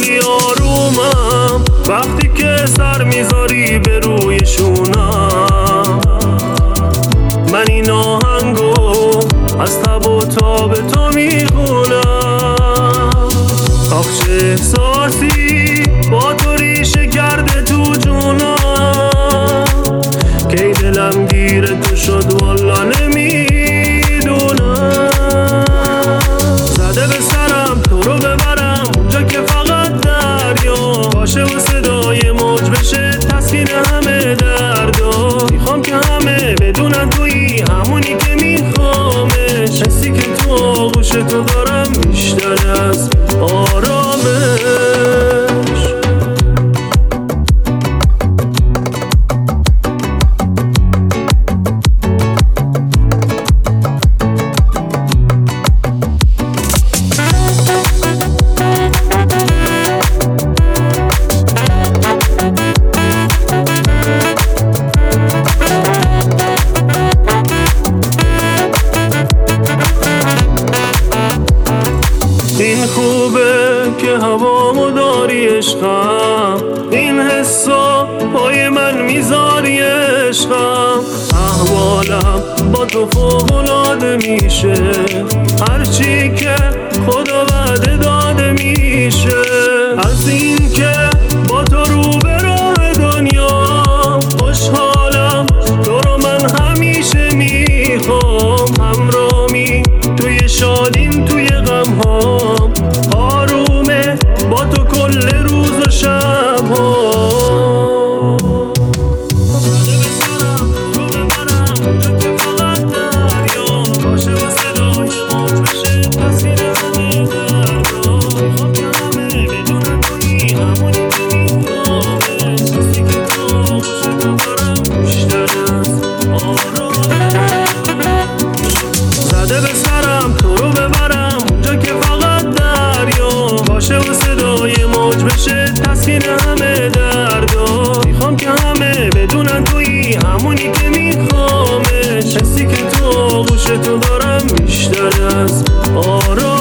کلی آرومم وقتی که سر میذاری به روی شونم. من این آهنگو از تب و تاب تو میخونم. آخ چه احساسی با تو ریشه کرده تو جونم، که دلم گیر تو شد والا نمیدونم. زده به سرم تو رو ببرم اونجا که فقط دریا باشه و صدای موج بشه تسکین همه دردا. میخوام که همه بدونن تویی همونی که میخوامش، حسی که تو آغوش تو دارم بیشتر از آرامش. این خوبه که هوامو داری عشقم، این حسا پای من میذاری عشقم. احوالم با تو فوق‌العاده میشه، هرچی که خدا وعده داده میشه. از این که با تو رو به راه دنیا خوشحالم، تو رو من همیشه میخوام. همرامی توی شادیم توی غمهام، آرومه با تو کل روز و شب‌ها. زده به سرم تو رو ببرم اونجا که فقط دریا باشه و صدای موج بشه تسکین همه دردا. میخوام که همه بدونن تویی همونی که میخوامش، حسی که تو آغوش تو دارم بیشتر از آرام.